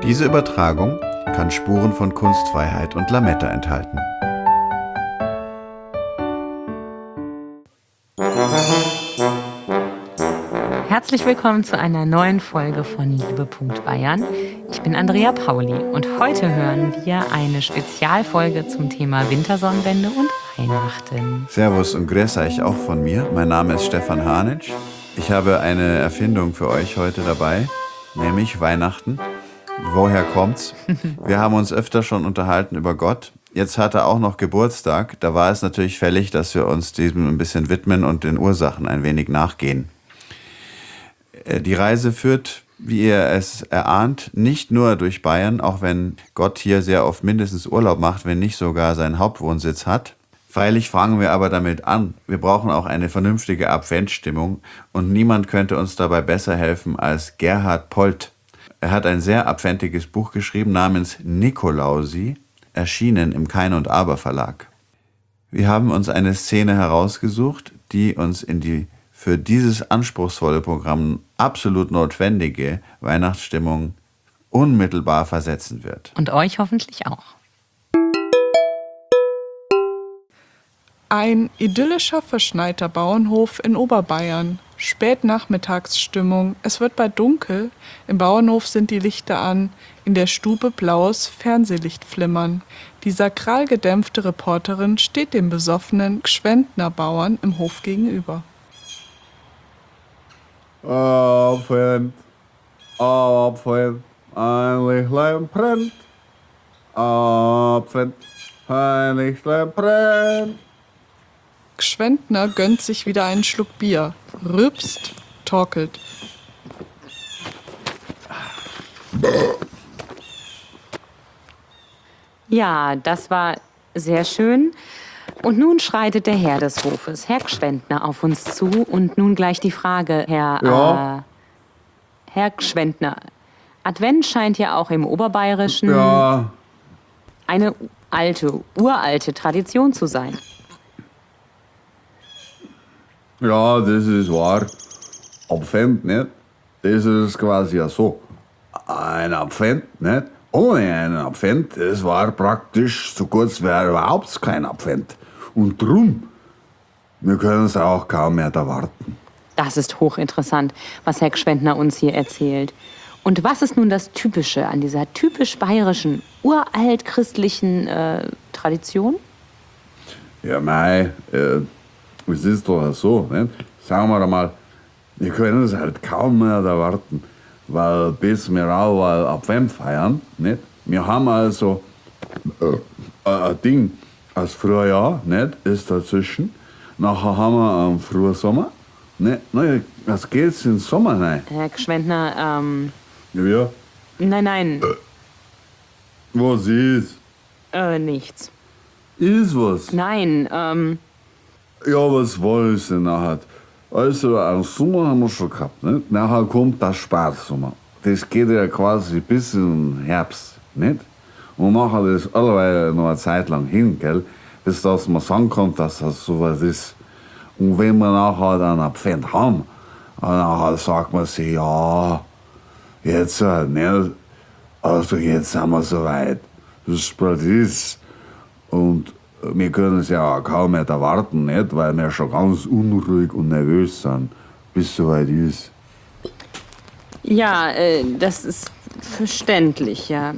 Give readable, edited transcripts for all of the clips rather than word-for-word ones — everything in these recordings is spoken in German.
Diese Übertragung kann Spuren von Kunstfreiheit und Lametta enthalten. Herzlich willkommen zu einer neuen Folge von Liebe Bayern. Ich bin Andrea Pauli und heute hören wir eine Spezialfolge zum Thema Wintersonnenwende und Weihnachten. Servus und grüß euch auch von mir. Mein Name ist Stefan Hanitsch. Ich habe eine Erfindung für euch heute dabei, nämlich Weihnachten. Woher kommt's? Wir haben uns öfter schon unterhalten über Gott. Jetzt hat er auch noch Geburtstag. Da war es natürlich fällig, dass wir uns diesem ein bisschen widmen und den Ursachen ein wenig nachgehen. Die Reise führt, wie ihr es erahnt, nicht nur durch Bayern, auch wenn Gott hier sehr oft mindestens Urlaub macht, wenn nicht sogar seinen Hauptwohnsitz hat. Freilich fangen wir aber damit an. Wir brauchen auch eine vernünftige Adventsstimmung und niemand könnte uns dabei besser helfen als Gerhard Polt. Er hat ein sehr adventiges Buch geschrieben namens Nikolausi, erschienen im Kein und Aber Verlag. Wir haben uns eine Szene herausgesucht, die uns in die für dieses anspruchsvolle Programm absolut notwendige Weihnachtsstimmung unmittelbar versetzen wird. Und euch hoffentlich auch. Ein idyllischer, verschneiter Bauernhof in Oberbayern. Spätnachmittagsstimmung, es wird bald dunkel, im Bauernhof sind die Lichter an, in der Stube blaues Fernsehlicht flimmern. Die sakral gedämpfte Reporterin steht dem besoffenen Gschwendtner Bauern im Hof gegenüber. Abend, ein Lichtlein brennt. Abend, ein Lichtlein brennt. Gschwendtner gönnt sich wieder einen Schluck Bier, rülpst, torkelt. Ja, das war sehr schön. Und nun schreitet der Herr des Hofes, Herr Gschwendtner, auf uns zu. Und nun gleich die Frage, Herr Gschwendtner. Advent scheint ja auch im Oberbayerischen eine uralte Tradition zu sein. Ja, das ist wahr. Advent, nicht? Das ist quasi ja so. Ein Advent, nicht? Ohne einen Advent, das war praktisch so kurz wie überhaupt kein Advent. Und drum, wir können es auch kaum mehr erwarten. Das ist hochinteressant, was Herr Gschwendtner uns hier erzählt. Und was ist nun das Typische an dieser typisch bayerischen, uralt christlichen Tradition? Ja, es ist doch so, nicht? Sagen wir einmal, wir können es halt kaum mehr erwarten, weil bis wir auch Advent feiern, nicht? Wir haben also ein Ding als Frühjahr, nicht? Ist dazwischen. Nachher haben wir einen Frühsommer, nicht? Nein, was geht's in den Sommer rein? Herr Gschwendtner, Ja. Nein, Was ist? nichts. Ist was? Nein, Ja, was war es denn nachher? Also, einen Sommer haben wir schon gehabt, nicht? Nachher kommt der Spätsommer. Das geht ja quasi bis in den Herbst, nicht? Und nachher das alleweil noch eine Zeit lang hin, gell? Bis dass man sagen kann, dass das sowas ist. Und wenn wir nachher dann einen Advent haben, nachher sagt man sich, ja, jetzt, nicht? Also jetzt sind wir soweit. Das ist das. Und wir können es ja auch kaum mehr erwarten, nicht? Weil wir schon ganz unruhig und nervös sind, bis es soweit ist. ja, das ist verständlich, ja.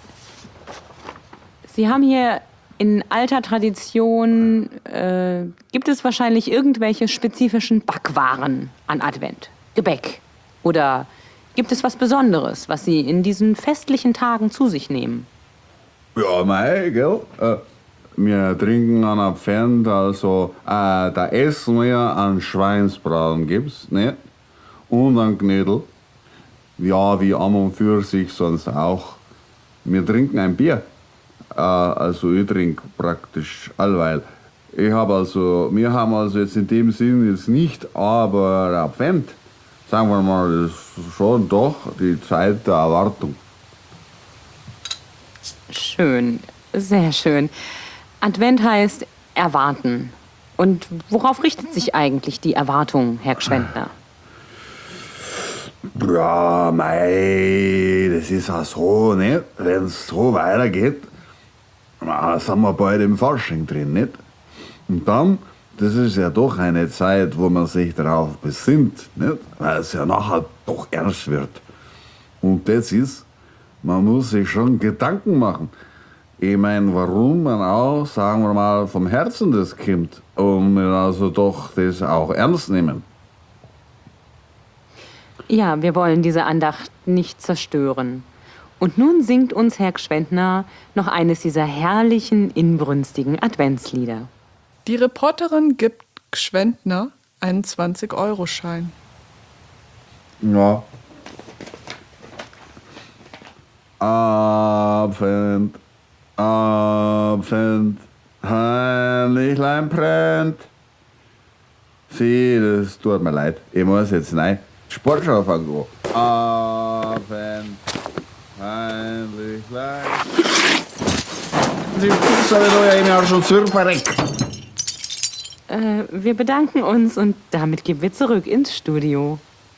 Sie haben hier in alter Tradition, gibt es wahrscheinlich irgendwelche spezifischen Backwaren an Advent? Gebäck? Oder gibt es was Besonderes, was Sie in diesen festlichen Tagen zu sich nehmen? Ja, gell? Wir trinken an Advent, also da essen wir einen Schweinsbraten, gibt's, nicht? Und einen Knödel. Ja, wie an und für sich sonst auch. Wir trinken ein Bier. Also ich trinke praktisch allweil. Wir haben also jetzt in dem Sinn jetzt nicht, aber Advent, sagen wir mal, das ist schon doch die Zeit der Erwartung. Schön, sehr schön. Advent heißt erwarten. Und worauf richtet sich eigentlich die Erwartung, Herr Gschwendtner? Ja, mei, das ist auch so, nicht? Wenn es so weitergeht, sind wir bald im Fasching drin, nicht? Und dann, das ist ja doch eine Zeit, wo man sich darauf besinnt, nicht? Weil es ja nachher doch ernst wird. Und das ist, man muss sich schon Gedanken machen. Ich meine, warum man auch, sagen wir mal, vom Herzen das kommt und wir also doch das auch ernst nehmen. Ja, wir wollen diese Andacht nicht zerstören. Und nun singt uns Herr Gschwendtner noch eines dieser herrlichen, inbrünstigen Adventslieder. Die Reporterin gibt Gschwendtner einen 20-Euro-Schein. Ja. Abend, Abend, Heimlichlein brennt. Sieh, das tut mir leid. Ich muss jetzt rein. Sportschau fangen an. Abend, Heimlichlein. Sie wissen aber ja auch schon zurückverreckt. Wir bedanken uns und damit gehen wir zurück ins Studio.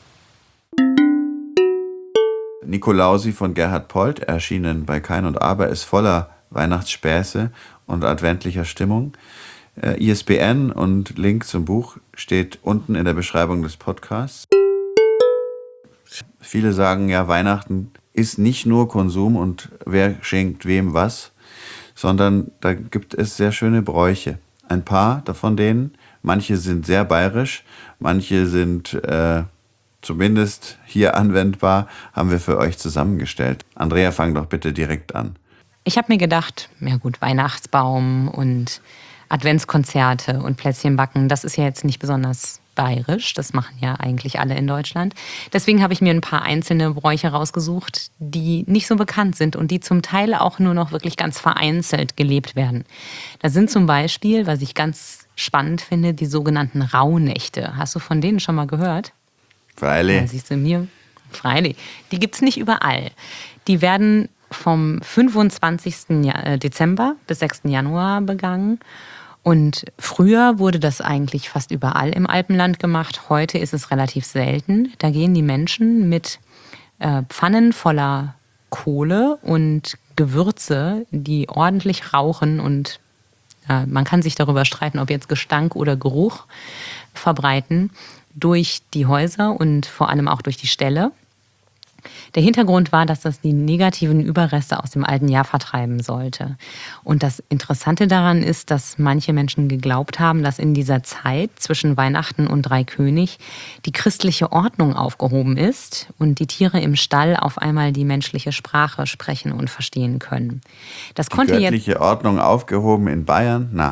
Nikolausi von Gerhard Polt, erschienen bei Kein und Aber, ist voller Weihnachtsspäße und adventlicher Stimmung. ISBN und Link zum Buch steht unten in der Beschreibung des Podcasts. Viele sagen ja, Weihnachten ist nicht nur Konsum und wer schenkt wem was, sondern da gibt es sehr schöne Bräuche. Ein paar davon denen, manche sind sehr bayerisch, manche sind zumindest hier anwendbar, haben wir für euch zusammengestellt. Andrea, fang doch bitte direkt an. Ich habe mir gedacht, ja gut, Weihnachtsbaum und Adventskonzerte und Plätzchenbacken, das ist ja jetzt nicht besonders bayerisch. Das machen ja eigentlich alle in Deutschland. Deswegen habe ich mir ein paar einzelne Bräuche rausgesucht, die nicht so bekannt sind und die zum Teil auch nur noch wirklich ganz vereinzelt gelebt werden. Da sind zum Beispiel, was ich ganz spannend finde, die sogenannten Rauhnächte. Hast du von denen schon mal gehört? Freilich. Ja, siehst du mir? Freilich. Die gibt es nicht überall. Die werden vom 25. Dezember bis 6. Januar begangen. Und früher wurde das eigentlich fast überall im Alpenland gemacht. Heute ist es relativ selten. Da gehen die Menschen mit Pfannen voller Kohle und Gewürze, die ordentlich rauchen. Und man kann sich darüber streiten, ob jetzt Gestank oder Geruch verbreiten, durch die Häuser und vor allem auch durch die Ställe. Der Hintergrund war, dass das die negativen Überreste aus dem alten Jahr vertreiben sollte. Und das Interessante daran ist, dass manche Menschen geglaubt haben, dass in dieser Zeit zwischen Weihnachten und Dreikönig die christliche Ordnung aufgehoben ist und die Tiere im Stall auf einmal die menschliche Sprache sprechen und verstehen können. Das Die konnte göttliche Ordnung aufgehoben in Bayern? Na.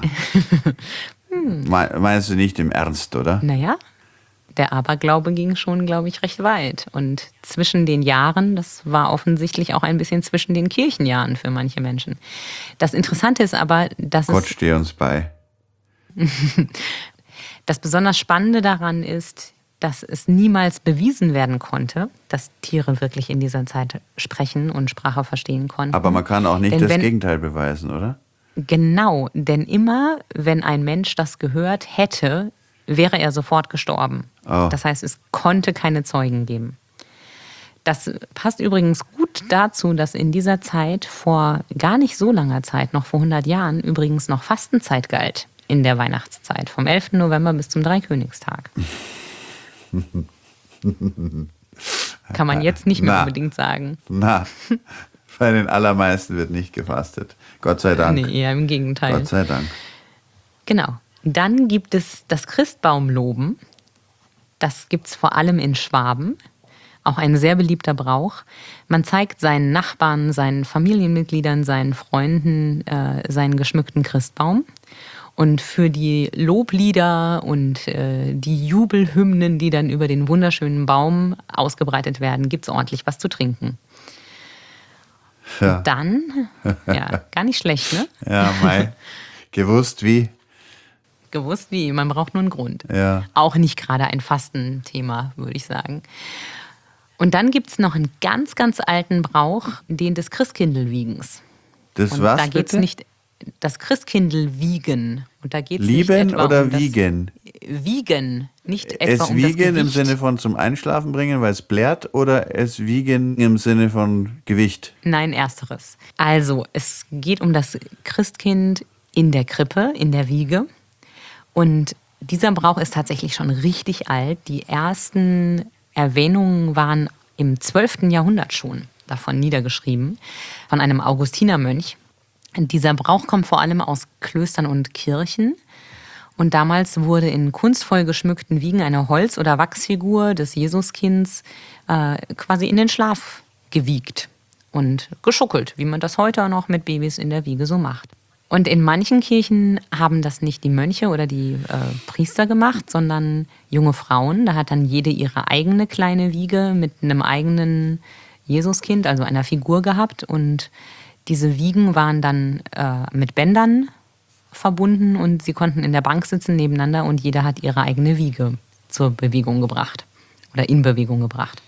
Meinst du nicht im Ernst, oder? Naja, der Aberglaube ging schon, glaube ich, recht weit. Und zwischen den Jahren, das war offensichtlich auch ein bisschen zwischen den Kirchenjahren für manche Menschen. Das Interessante ist aber, dass Gott stehe uns bei. das besonders Spannende daran ist, dass es niemals bewiesen werden konnte, dass Tiere wirklich in dieser Zeit sprechen und Sprache verstehen konnten. Aber man kann auch nicht Denn das Gegenteil beweisen, oder? Genau, denn immer, wenn ein Mensch das gehört hätte, wäre er sofort gestorben. Oh. Das heißt, es konnte keine Zeugen geben. Das passt übrigens gut dazu, dass in dieser Zeit vor gar nicht so langer Zeit, noch vor 100 Jahren, übrigens noch Fastenzeit galt in der Weihnachtszeit, vom 11. November bis zum Dreikönigstag. Kann man jetzt nicht mehr unbedingt sagen. Na, bei den allermeisten wird nicht gefastet. Gott sei Dank. Nee, eher im Gegenteil. Gott sei Dank. Genau. Dann gibt es das Christbaumloben. Das gibt es vor allem in Schwaben. Auch ein sehr beliebter Brauch. Man zeigt seinen Nachbarn, seinen Familienmitgliedern, seinen Freunden seinen geschmückten Christbaum. Und für die Loblieder und die Jubelhymnen, die dann über den wunderschönen Baum ausgebreitet werden, gibt es ordentlich was zu trinken. Ja. Und dann, ja, gar nicht schlecht, ne? Ja, Mai. Gewusst wie? Gewusst wie, man braucht nur einen Grund. Ja. Auch nicht gerade ein Fastenthema, würde ich sagen. Und dann gibt es noch einen ganz, ganz alten Brauch, den des Christkindlwiegens. Das Und was da geht's bitte? nicht das Christkindlwiegen. Und da geht's Lieben nicht etwa oder um das wiegen? wiegen, nicht etwa Es um das wiegen im Gewicht. Sinne von zum Einschlafen bringen, weil es blärt, oder es wiegen im Sinne von Gewicht? Nein, ersteres. Also, es geht um das Christkind in der Krippe, in der Wiege. Und dieser Brauch ist tatsächlich schon richtig alt. Die ersten Erwähnungen waren im 12. Jahrhundert schon davon niedergeschrieben, von einem Augustinermönch. Dieser Brauch kommt vor allem aus Klöstern und Kirchen. Und damals wurde in kunstvoll geschmückten Wiegen eine Holz- oder Wachsfigur des Jesuskinds quasi in den Schlaf gewiegt und geschuckelt, wie man das heute auch noch mit Babys in der Wiege so macht. Und in manchen Kirchen haben das nicht die Mönche oder die Priester gemacht, sondern junge Frauen. Da hat dann jede ihre eigene kleine Wiege mit einem eigenen Jesuskind, also einer Figur gehabt. Und diese Wiegen waren dann mit Bändern verbunden und sie konnten in der Bank sitzen nebeneinander und jeder hat ihre eigene Wiege zur Bewegung gebracht oder in Bewegung gebracht.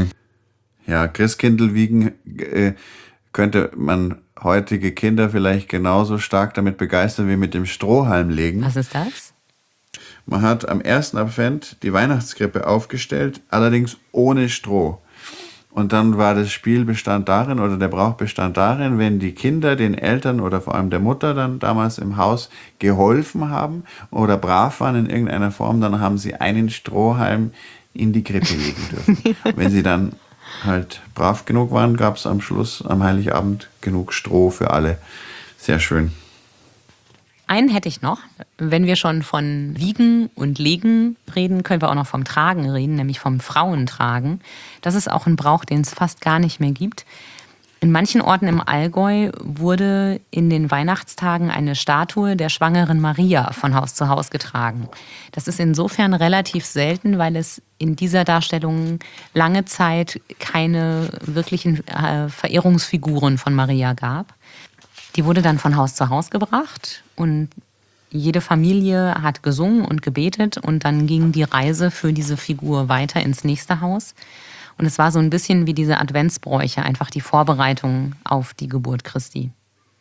Ja, Christkindlwiegen könnte man heutige Kinder vielleicht genauso stark damit begeistern wie mit dem Strohhalmlegen. Was ist das? Man hat am 1. Advent die Weihnachtskrippe aufgestellt, allerdings ohne Stroh. Und dann war das Spiel bestand darin, oder der Brauch bestand darin, wenn die Kinder den Eltern oder vor allem der Mutter dann damals im Haus geholfen haben oder brav waren in irgendeiner Form, dann haben sie einen Strohhalm in die Krippe legen dürfen. Wenn sie dann halt brav genug waren, gab es am Schluss, am Heiligabend, genug Stroh für alle. Sehr schön. Einen hätte ich noch. Wenn wir schon von Wiegen und Legen reden, können wir auch noch vom Tragen reden, nämlich vom Frauentragen. Das ist auch ein Brauch, den es fast gar nicht mehr gibt. In manchen Orten im Allgäu wurde in den Weihnachtstagen eine Statue der schwangeren Maria von Haus zu Haus getragen. Das ist insofern relativ selten, weil es in dieser Darstellung lange Zeit keine wirklichen Verehrungsfiguren von Maria gab. Die wurde dann von Haus zu Haus gebracht und jede Familie hat gesungen und gebetet und dann ging die Reise für diese Figur weiter ins nächste Haus. Und es war so ein bisschen wie diese Adventsbräuche, einfach die Vorbereitung auf die Geburt Christi.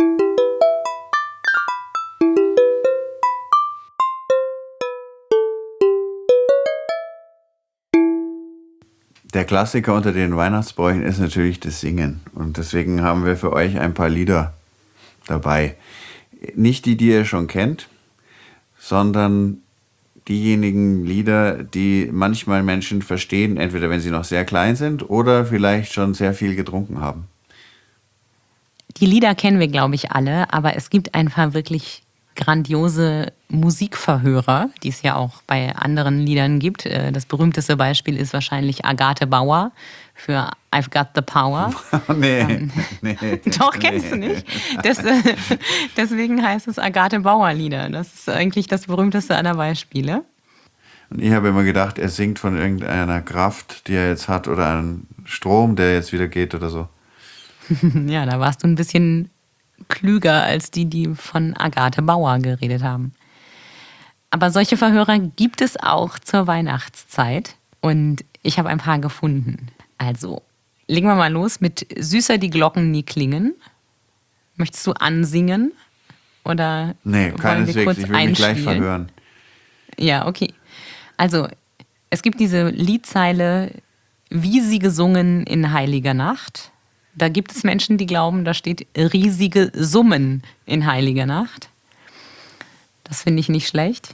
Der Klassiker unter den Weihnachtsbräuchen ist natürlich das Singen. Und deswegen haben wir für euch ein paar Lieder dabei. Nicht die ihr schon kennt, sondern diejenigen Lieder, die manchmal Menschen verstehen, entweder wenn sie noch sehr klein sind oder vielleicht schon sehr viel getrunken haben. Die Lieder kennen wir, glaube ich, alle, aber es gibt ein paar wirklich grandiose Musikverhörer, die es ja auch bei anderen Liedern gibt. Das berühmteste Beispiel ist wahrscheinlich Agathe Bauer für I've Got the Power. Nee. Doch, kennst du nicht? Deswegen heißt es Agathe Bauer Lieder. Das ist eigentlich das berühmteste aller Beispiele. Und ich habe immer gedacht, er singt von irgendeiner Kraft, die er jetzt hat, oder einem Strom, der jetzt wieder geht oder so. Ja, da warst du ein bisschen klüger als die von Agathe Bauer geredet haben. Aber solche Verhörer gibt es auch zur Weihnachtszeit und ich habe ein paar gefunden. Also, legen wir mal los mit Süßer die Glocken nie klingen. Möchtest du ansingen? Oder Nee, wollen wir keineswegs. kurz Ich will mich gleich einspielen? verhören. Ja, okay. Also, es gibt diese Liedzeile, wie sie gesungen in heiliger Nacht. Da gibt es Menschen, die glauben, da steht riesige Summen in heiliger Nacht. Das finde ich nicht schlecht.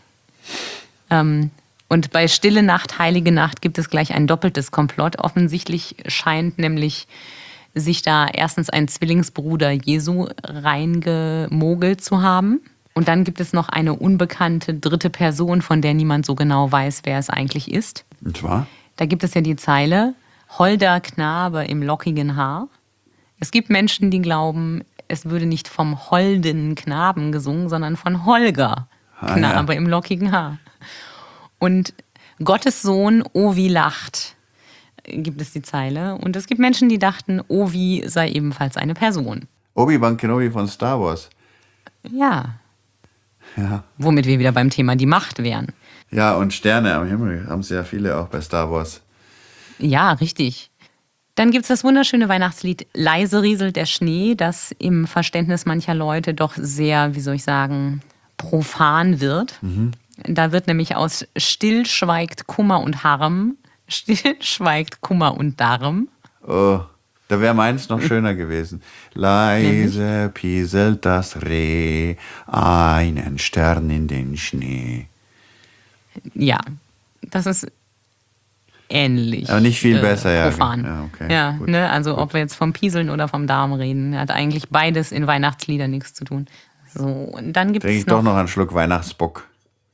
Und bei Stille Nacht, Heilige Nacht gibt es gleich ein doppeltes Komplott. Offensichtlich scheint nämlich sich da erstens ein Zwillingsbruder Jesu reingemogelt zu haben. Und dann gibt es noch eine unbekannte dritte Person, von der niemand so genau weiß, wer es eigentlich ist. Und zwar? Da gibt es ja die Zeile, holder Knabe im lockigen Haar. Es gibt Menschen, die glauben, es würde nicht vom holden Knaben gesungen, sondern von Holger Knabe im lockigen Haar. Und Gottes Sohn, oh wie lacht, gibt es die Zeile. Und es gibt Menschen, die dachten, Ovi sei ebenfalls eine Person. Obi-Wan Kenobi von Star Wars. Ja. Ja. Womit wir wieder beim Thema die Macht wären. Ja, und Sterne am Himmel haben sehr viele auch bei Star Wars. Ja, richtig. Dann gibt es das wunderschöne Weihnachtslied Leise rieselt der Schnee, das im Verständnis mancher Leute doch sehr, wie soll ich sagen, profan wird. Da wird nämlich aus Still schweigt Kummer und Harm, Still schweigt Kummer und Darm. Oh, da wäre meins noch schöner gewesen. Leise pieselt das Reh, einen Stern in den Schnee. Ja, das ist ähnlich. Aber nicht viel besser, ja. Profan. Ja, okay, ja, gut, ne, also ob wir jetzt vom Pieseln oder vom Darm reden, hat eigentlich beides in Weihnachtsliedern nichts zu tun. So, und dann gibt Trinke es ich doch noch einen Schluck Weihnachtsbock.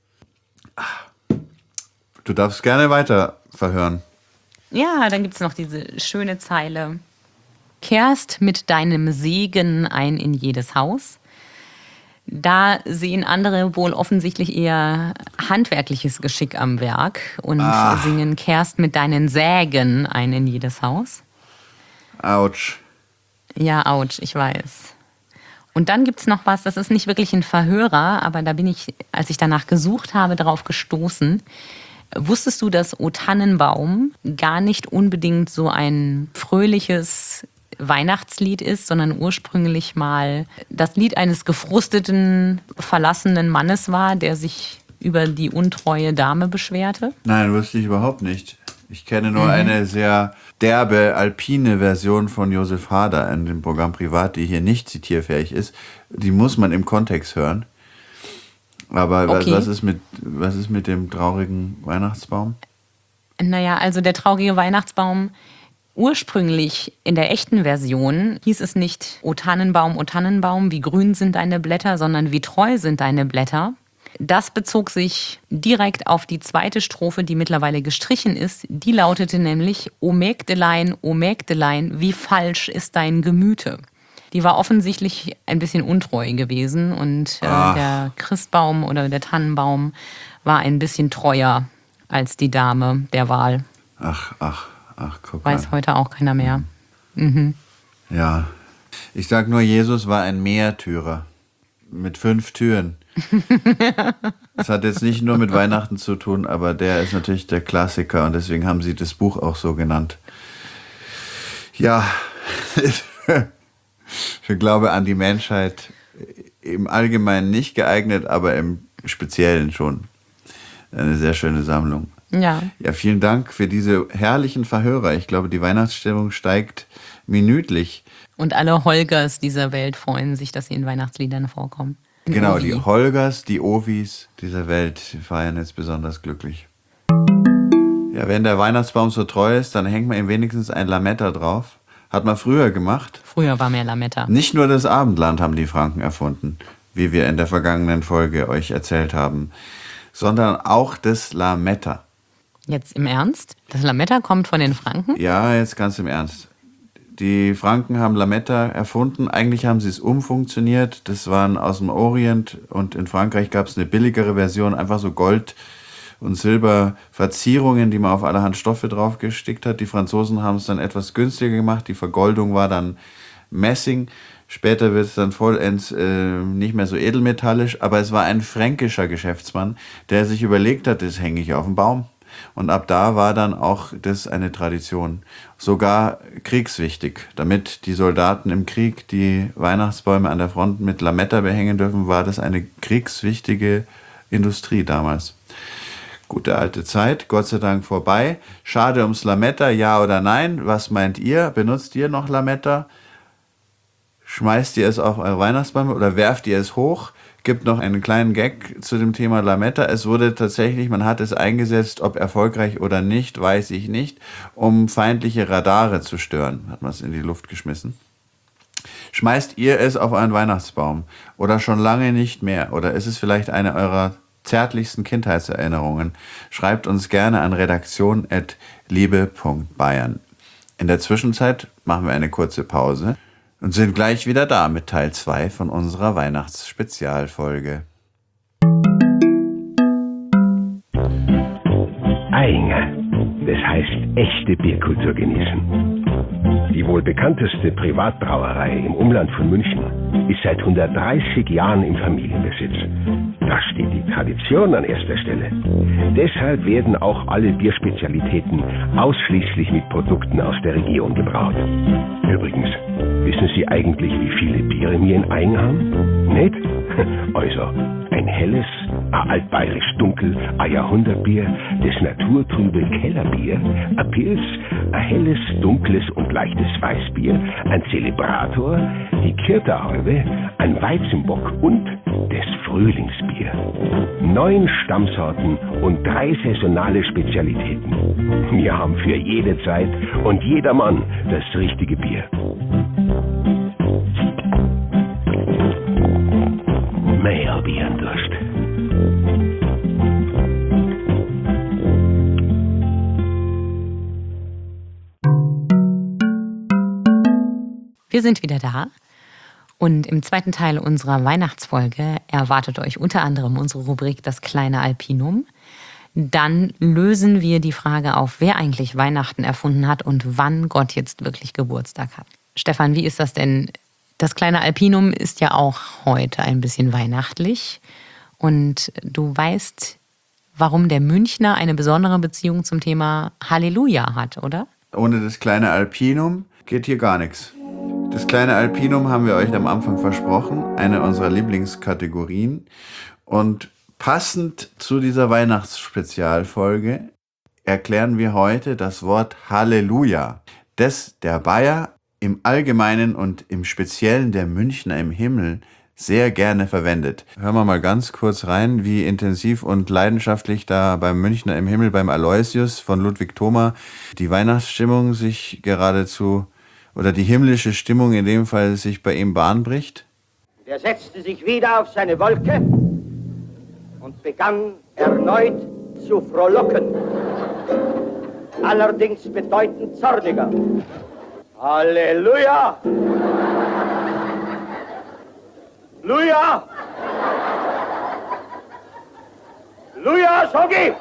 Du darfst gerne weiter verhören. Ja, dann gibt es noch diese schöne Zeile. Kehrst mit deinem Segen ein in jedes Haus. Da sehen andere wohl offensichtlich eher handwerkliches Geschick am Werk und singen Kehrst mit deinen Sägen ein in jedes Haus. Autsch. Ja, ouch, ich weiß. Und dann gibt es noch was, das ist nicht wirklich ein Verhörer, aber da bin ich, als ich danach gesucht habe, darauf gestoßen. Wusstest du, dass O Tannenbaum gar nicht unbedingt so ein fröhliches Weihnachtslied ist, sondern ursprünglich mal das Lied eines gefrusteten, verlassenen Mannes war, der sich über die untreue Dame beschwerte? Nein, wusste ich überhaupt nicht. Ich kenne nur eine sehr derbe, alpine Version von Josef Hader in dem Programm Privat, die hier nicht zitierfähig ist. Die muss man im Kontext hören. Aber okay. was ist mit dem traurigen Weihnachtsbaum? Naja, also der traurige Weihnachtsbaum, ursprünglich in der echten Version hieß es nicht O Tannenbaum, wie grün sind deine Blätter, sondern wie treu sind deine Blätter. Das bezog sich direkt auf die zweite Strophe, die mittlerweile gestrichen ist. Die lautete nämlich O Mägdelein, wie falsch ist dein Gemüte. Die war offensichtlich ein bisschen untreu gewesen und der Christbaum oder der Tannenbaum war ein bisschen treuer als die Dame der Wahl. Ach, guck mal. Weiß heute auch keiner mehr. Mhm. Ja, ich sag nur, Jesus war ein Märtyrer mit 5 Türen. Das hat jetzt nicht nur mit Weihnachten zu tun, aber der ist natürlich der Klassiker und deswegen haben sie das Buch auch so genannt. Ja, für Glaube an die Menschheit im Allgemeinen nicht geeignet, aber im Speziellen schon. Eine sehr schöne Sammlung. Ja. Ja, vielen Dank für diese herrlichen Verhörer. Ich glaube, die Weihnachtsstimmung steigt minütlich. Und alle Holgers dieser Welt freuen sich, dass sie in Weihnachtsliedern vorkommen. Genau, Ovi. die Holgers, die Ovis dieser Welt feiern jetzt besonders glücklich. Ja, wenn der Weihnachtsbaum so treu ist, dann hängt man ihm wenigstens ein Lametta drauf. Hat man früher gemacht. Früher war mehr Lametta. Nicht nur das Abendland haben die Franken erfunden, wie wir in der vergangenen Folge euch erzählt haben, sondern auch das Lametta. Jetzt im Ernst? Das Lametta kommt von den Franken? Ja, jetzt ganz im Ernst. Die Franken haben Lametta erfunden. Eigentlich haben sie es umfunktioniert. Das waren aus dem Orient und in Frankreich gab es eine billigere Version, einfach so Gold- und Silberverzierungen, die man auf allerhand Stoffe draufgestickt hat. Die Franzosen haben es dann etwas günstiger gemacht. Die Vergoldung war dann Messing. Später wird es dann vollends nicht mehr so edelmetallisch. Aber es war ein fränkischer Geschäftsmann, der sich überlegt hat, das hänge ich auf den Baum. Und ab da war dann auch das eine Tradition, sogar kriegswichtig. Damit die Soldaten im Krieg die Weihnachtsbäume an der Front mit Lametta behängen dürfen, war das eine kriegswichtige Industrie damals. Gute alte Zeit, Gott sei Dank vorbei. Schade ums Lametta, ja oder nein? Was meint ihr? Benutzt ihr noch Lametta? Schmeißt ihr es auf eure Weihnachtsbäume oder werft ihr es hoch? Gibt noch einen kleinen Gag zu dem Thema Lametta. Es wurde tatsächlich, man hat es eingesetzt, ob erfolgreich oder nicht, weiß ich nicht, um feindliche Radare zu stören. Hat man es in die Luft geschmissen. Schmeißt ihr es auf euren Weihnachtsbaum oder schon lange nicht mehr? Oder ist es vielleicht eine eurer zärtlichsten Kindheitserinnerungen? Schreibt uns gerne an redaktion@liebe.bayern. In der Zwischenzeit machen wir eine kurze Pause und sind gleich wieder da mit Teil 2 von unserer Weihnachtsspezialfolge. Ayinger, das heißt echte Bierkultur genießen. Die wohl bekannteste Privatbrauerei im Umland von München ist seit 130 Jahren im Familienbesitz. Da steht die Tradition an erster Stelle. Deshalb werden auch alle Bierspezialitäten ausschließlich mit Produkten aus der Region gebraut. Übrigens, wissen Sie eigentlich, wie viele Biere wir in Aing haben? Nicht? Also ein helles, ein altbayerisch dunkel, ein Jahrhundertbier, das naturtrübe Kellerbier, ein Pils, ein helles, dunkles und leichtes Weißbier, ein Zelebrator, die Kirterhalbe, ein Weizenbock und das Frühlingsbier. 9 Stammsorten und 3 saisonale Spezialitäten. Wir haben für jede Zeit und jedermann das richtige Bier. Mei, hab ich einen Durst. Wir sind wieder da und im zweiten Teil unserer Weihnachtsfolge erwartet euch unter anderem unsere Rubrik Das kleine Alpinum. Dann lösen wir die Frage auf, wer eigentlich Weihnachten erfunden hat und wann Gott jetzt wirklich Geburtstag hat. Stefan, wie ist das denn? Das kleine Alpinum ist ja auch heute ein bisschen weihnachtlich. Und du weißt, warum der Münchner eine besondere Beziehung zum Thema Halleluja hat, oder? Ohne das kleine Alpinum geht hier gar nichts. Das kleine Alpinum haben wir euch am Anfang versprochen, eine unserer Lieblingskategorien. Und passend zu dieser Weihnachtsspezialfolge erklären wir heute das Wort Halleluja, das der Bayer im Allgemeinen und im Speziellen der Münchner im Himmel sehr gerne verwendet. Hören wir mal ganz kurz rein, wie intensiv und leidenschaftlich da beim Münchner im Himmel, beim Aloysius von Ludwig Thoma, die Weihnachtsstimmung sich geradezu, oder die himmlische Stimmung in dem Fall sich bei ihm Bahn bricht. Er setzte sich wieder auf seine Wolke und begann erneut zu frohlocken. Allerdings bedeutend zorniger. Halleluja! Luja! Luja, Sogi!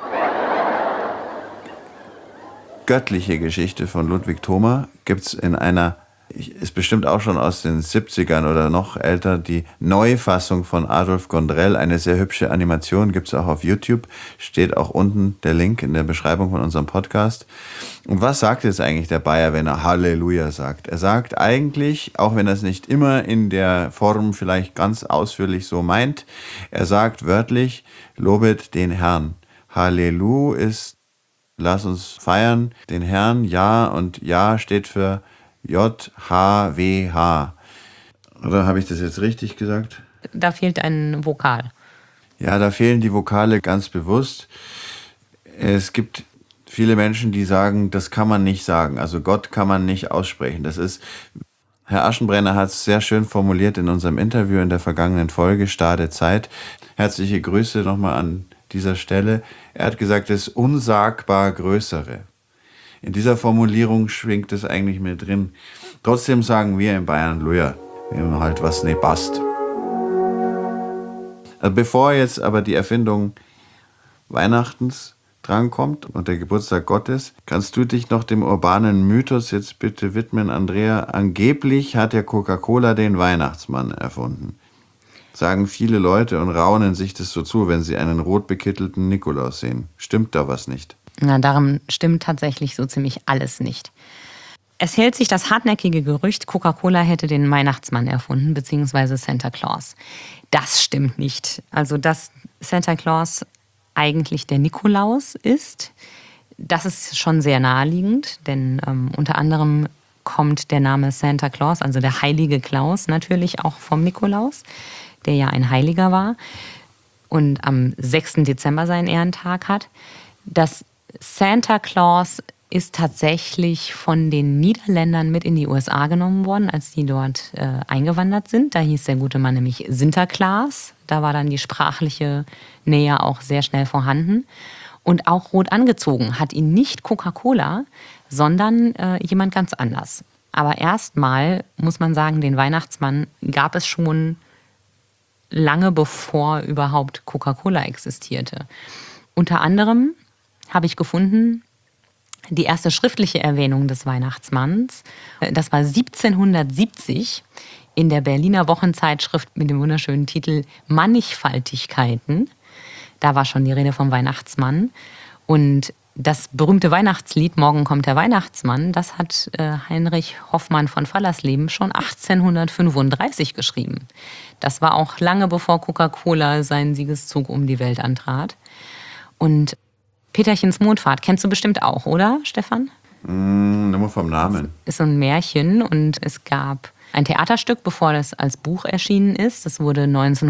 Göttliche Geschichte von Ludwig Thoma gibt's in einer, ist bestimmt auch schon aus den 70ern oder noch älter, die Neufassung von Adolf Gondrell, eine sehr hübsche Animation, gibt's auch auf YouTube, steht auch unten der Link in der Beschreibung von unserem Podcast. Und was sagt jetzt eigentlich der Bayer, wenn er Halleluja sagt? Er sagt eigentlich, auch wenn er es nicht immer in der Form vielleicht ganz ausführlich so meint, er sagt wörtlich, lobet den Herrn. Hallelu ist, lass uns feiern, den Herrn, Ja, und Ja steht für J-H-W-H. Oder habe ich das jetzt richtig gesagt? Da fehlt ein Vokal. Ja, da fehlen die Vokale ganz bewusst. Es gibt viele Menschen, die sagen, das kann man nicht sagen. Also Gott kann man nicht aussprechen. Das ist, Herr Aschenbrenner hat es sehr schön formuliert in unserem Interview in der vergangenen Folge, Stade Zeit. Herzliche Grüße nochmal an dieser Stelle. Er hat gesagt, das unsagbar Größere. In dieser Formulierung schwingt es eigentlich mit drin. Trotzdem sagen wir in Bayern Luja, wenn halt was nicht passt. Also bevor jetzt aber die Erfindung Weihnachtens drankommt und der Geburtstag Gottes, kannst du dich noch dem urbanen Mythos jetzt bitte widmen, Andrea. Angeblich hat ja Coca-Cola den Weihnachtsmann erfunden. Sagen viele Leute und raunen sich das so zu, wenn sie einen rot bekittelten Nikolaus sehen. Stimmt da was nicht? Na, darum stimmt tatsächlich so ziemlich alles nicht. Es hält sich das hartnäckige Gerücht, Coca-Cola hätte den Weihnachtsmann erfunden, beziehungsweise Santa Claus. Das stimmt nicht. Also, dass Santa Claus eigentlich der Nikolaus ist, das ist schon sehr naheliegend, denn unter anderem kommt der Name Santa Claus, also der heilige Klaus, natürlich auch vom Nikolaus, der ja ein Heiliger war und am 6. Dezember seinen Ehrentag hat. Das Santa Claus ist tatsächlich von den Niederländern mit in die USA genommen worden, als die dort eingewandert sind. Da hieß der gute Mann nämlich Sinterklaas. Da war dann die sprachliche Nähe auch sehr schnell vorhanden. Und auch rot angezogen hat ihn nicht Coca-Cola, sondern jemand ganz anders. Aber erstmal muss man sagen, den Weihnachtsmann gab es schon lange bevor überhaupt Coca-Cola existierte. Unter anderem habe ich gefunden, die erste schriftliche Erwähnung des Weihnachtsmanns, das war 1770 in der Berliner Wochenzeitschrift mit dem wunderschönen Titel Mannigfaltigkeiten. Da war schon die Rede vom Weihnachtsmann. Und Das berühmte Weihnachtslied Morgen kommt der Weihnachtsmann, das hat Heinrich Hoffmann von Fallersleben schon 1835 geschrieben. Das war auch lange bevor Coca-Cola seinen Siegeszug um die Welt antrat. Und Peterchens Mondfahrt kennst du bestimmt auch, oder, Stefan? Nur vom Namen. Ist so ein Märchen und es gab ein Theaterstück, bevor das als Buch erschienen ist. Das wurde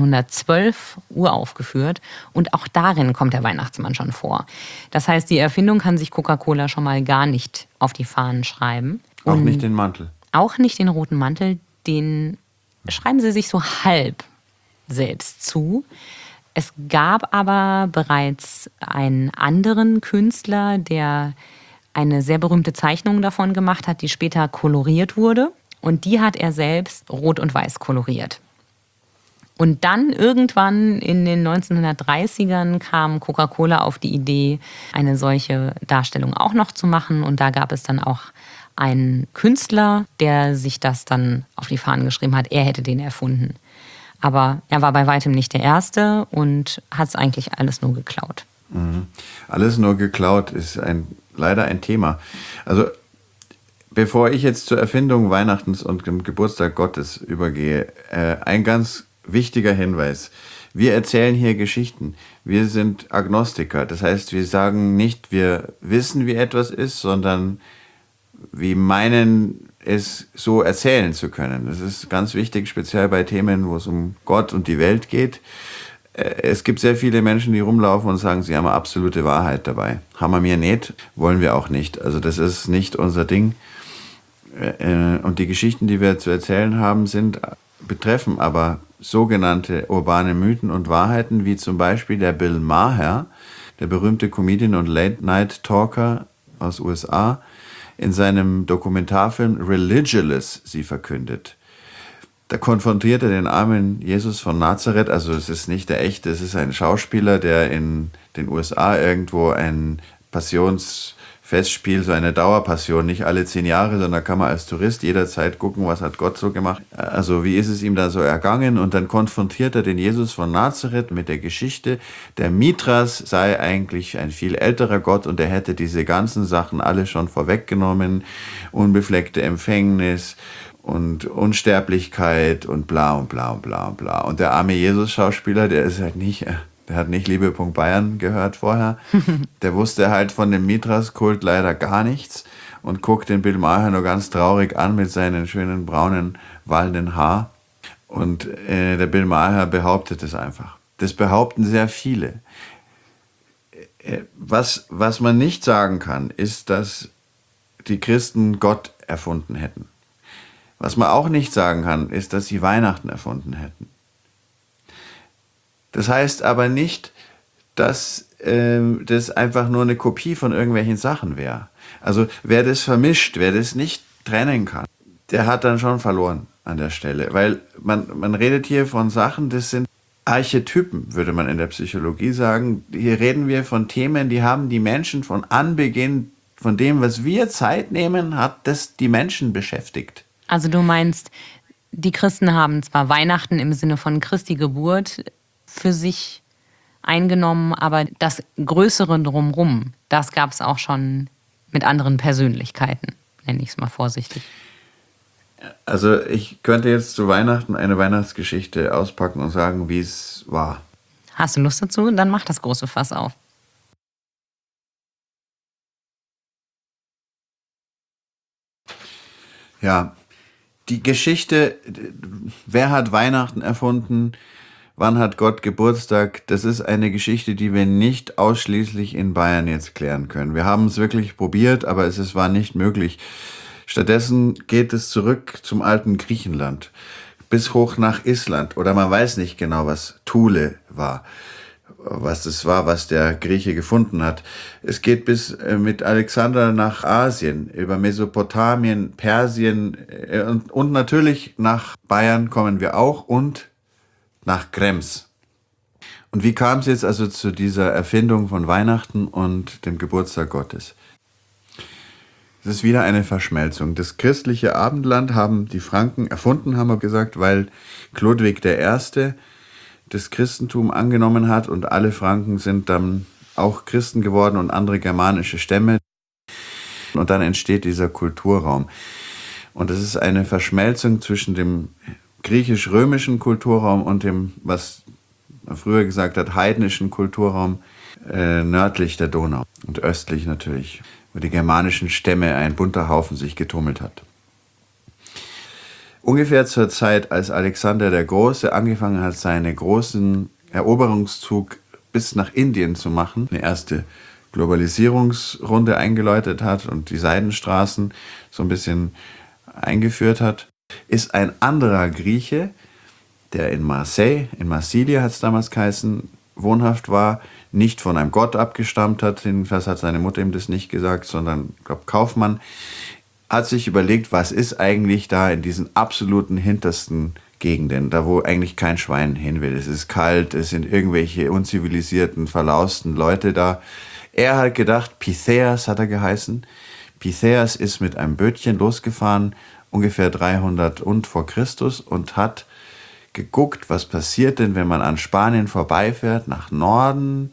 1912 uraufgeführt und auch darin kommt der Weihnachtsmann schon vor. Das heißt, die Erfindung kann sich Coca-Cola schon mal gar nicht auf die Fahnen schreiben. Auch Und nicht den Mantel. auch nicht den roten Mantel, den schreiben sie sich so halb selbst zu. Es gab aber bereits einen anderen Künstler, der eine sehr berühmte Zeichnung davon gemacht hat, die später koloriert wurde. Und die hat er selbst rot und weiß koloriert. Und dann irgendwann in den 1930ern kam Coca-Cola auf die Idee, eine solche Darstellung auch noch zu machen. Und da gab es dann auch einen Künstler, der sich das dann auf die Fahnen geschrieben hat. Er hätte den erfunden. Aber er war bei weitem nicht der Erste und hat es eigentlich alles nur geklaut. Alles nur geklaut ist leider ein Thema. Also bevor ich jetzt zur Erfindung Weihnachtens und dem Geburtstag Gottes übergehe, ein ganz wichtiger Hinweis. Wir erzählen hier Geschichten. Wir sind Agnostiker. Das heißt, wir sagen nicht, wir wissen, wie etwas ist, sondern wir meinen, es so erzählen zu können. Das ist ganz wichtig, speziell bei Themen, wo es um Gott und die Welt geht. Es gibt sehr viele Menschen, die rumlaufen und sagen, sie haben eine absolute Wahrheit dabei. Haben wir nicht, wollen wir auch nicht. Also das ist nicht unser Ding. Und die Geschichten, die wir zu erzählen haben, betreffen aber sogenannte urbane Mythen und Wahrheiten, wie zum Beispiel der Bill Maher, der berühmte Comedian und Late-Night-Talker aus USA, in seinem Dokumentarfilm Religulous sie verkündet. Da konfrontiert er den armen Jesus von Nazareth, also es ist nicht der echte, es ist ein Schauspieler, der in den USA irgendwo ein Passionsfestspiel, so eine Dauerpassion, nicht alle 10 Jahre, sondern da kann man als Tourist jederzeit gucken, was hat Gott so gemacht. Also wie ist es ihm da so ergangen? Und dann konfrontiert er den Jesus von Nazareth mit der Geschichte, der Mithras sei eigentlich ein viel älterer Gott und er hätte diese ganzen Sachen alle schon vorweggenommen, unbefleckte Empfängnis und Unsterblichkeit und bla und bla und bla und bla. Und der arme Jesus-Schauspieler, der hat nicht Liebe. Bayern gehört vorher. Der wusste halt von dem Mithras-Kult leider gar nichts und guckt den Bill Maher nur ganz traurig an mit seinen schönen braunen, wallenden Haar. Und der Bill Maher behauptet es einfach. Das behaupten sehr viele. Was man nicht sagen kann, ist, dass die Christen Gott erfunden hätten. Was man auch nicht sagen kann, ist, dass sie Weihnachten erfunden hätten. Das heißt aber nicht, dass das einfach nur eine Kopie von irgendwelchen Sachen wäre. Also wer das vermischt, wer das nicht trennen kann, der hat dann schon verloren an der Stelle. Weil man redet hier von Sachen, das sind Archetypen, würde man in der Psychologie sagen. Hier reden wir von Themen, die haben die Menschen von Anbeginn, von dem, was wir Zeit nehmen, hat das die Menschen beschäftigt. Also du meinst, die Christen haben zwar Weihnachten im Sinne von Christi Geburt für sich eingenommen, aber das Größere drumherum, das gab es auch schon mit anderen Persönlichkeiten, nenne ich es mal vorsichtig. Also ich könnte jetzt zu Weihnachten eine Weihnachtsgeschichte auspacken und sagen, wie es war. Hast du Lust dazu? Dann mach das große Fass auf. Ja, die Geschichte, wer hat Weihnachten erfunden, wann hat Gott Geburtstag, das ist eine Geschichte, die wir nicht ausschließlich in Bayern jetzt klären können. Wir haben es wirklich probiert, aber es war nicht möglich. Stattdessen geht es zurück zum alten Griechenland, bis hoch nach Island, oder man weiß nicht genau, was Thule war, was das war, was der Grieche gefunden hat. Es geht bis mit Alexander nach Asien, über Mesopotamien, Persien und natürlich nach Bayern kommen wir auch und nach Krems. Und wie kam es jetzt also zu dieser Erfindung von Weihnachten und dem Geburtstag Gottes? Es ist wieder eine Verschmelzung. Das christliche Abendland haben die Franken erfunden, haben wir gesagt, weil Chlodwig I. das Christentum angenommen hat und alle Franken sind dann auch Christen geworden und andere germanische Stämme. Und dann entsteht dieser Kulturraum. Und es ist eine Verschmelzung zwischen dem griechisch-römischen Kulturraum und dem, was man früher gesagt hat, heidnischen Kulturraum nördlich der Donau und östlich natürlich, wo die germanischen Stämme, ein bunter Haufen, sich getummelt hat. Ungefähr zur Zeit, als Alexander der Große angefangen hat, seinen großen Eroberungszug bis nach Indien zu machen, eine erste Globalisierungsrunde eingeläutet hat und die Seidenstraßen so ein bisschen eingeführt hat, ist ein anderer Grieche, der in Marseille, in Marsilia hat es damals geheißen, wohnhaft war, nicht von einem Gott abgestammt hat, jedenfalls hat seine Mutter ihm das nicht gesagt, sondern, ich glaube, Kaufmann, hat sich überlegt, was ist eigentlich da in diesen absoluten hintersten Gegenden, da wo eigentlich kein Schwein hin will. Es ist kalt, es sind irgendwelche unzivilisierten, verlausten Leute da. Er hat gedacht, Pythias hat er geheißen. Pythias ist mit einem Bötchen losgefahren, ungefähr 300 und vor Christus, und hat geguckt, was passiert denn, wenn man an Spanien vorbeifährt, nach Norden,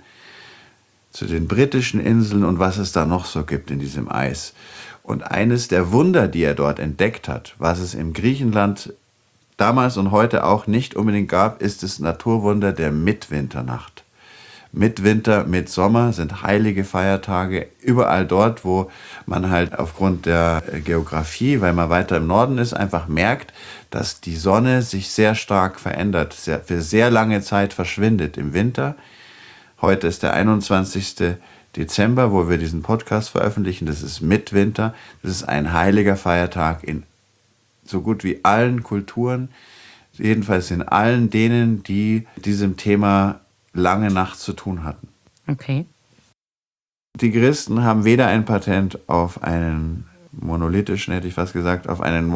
zu den britischen Inseln und was es da noch so gibt in diesem Eis. Und eines der Wunder, die er dort entdeckt hat, was es im Griechenland damals und heute auch nicht unbedingt gab, ist das Naturwunder der Mitwinternacht. Mitwinter, Mitsommer sind heilige Feiertage überall dort, wo man halt aufgrund der Geografie, weil man weiter im Norden ist, einfach merkt, dass die Sonne sich sehr stark verändert, für sehr lange Zeit verschwindet im Winter. Heute ist der 21. Dezember, wo wir diesen Podcast veröffentlichen. Das ist Mitwinter. Das ist ein heiliger Feiertag in so gut wie allen Kulturen, jedenfalls in allen denen, die mit diesem Thema lange Nacht zu tun hatten. Okay. Die Christen haben weder ein Patent auf einen monolithischen, hätte ich fast gesagt, auf einen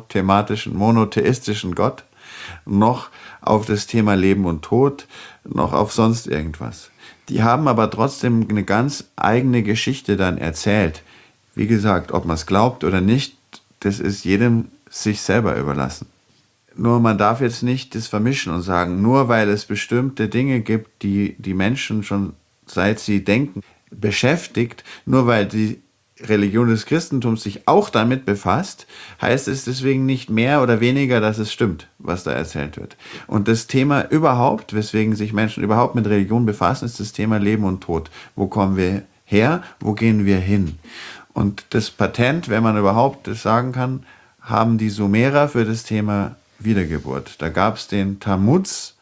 monotheistischen Gott, noch auf das Thema Leben und Tod, noch auf sonst irgendwas. Die haben aber trotzdem eine ganz eigene Geschichte dann erzählt. Wie gesagt, ob man es glaubt oder nicht, das ist jedem sich selber überlassen. Nur man darf jetzt nicht das vermischen und sagen, nur weil es bestimmte Dinge gibt, die die Menschen schon seit sie denken beschäftigt, nur weil die Religion des Christentums sich auch damit befasst, heißt es deswegen nicht mehr oder weniger, dass es stimmt, was da erzählt wird. Und das Thema überhaupt, weswegen sich Menschen überhaupt mit Religion befassen, ist das Thema Leben und Tod. Wo kommen wir her? Wo gehen wir hin? Und das Patent, wenn man überhaupt das sagen kann, haben die Sumerer für das Thema Wiedergeburt. Da gab es den Tammuz,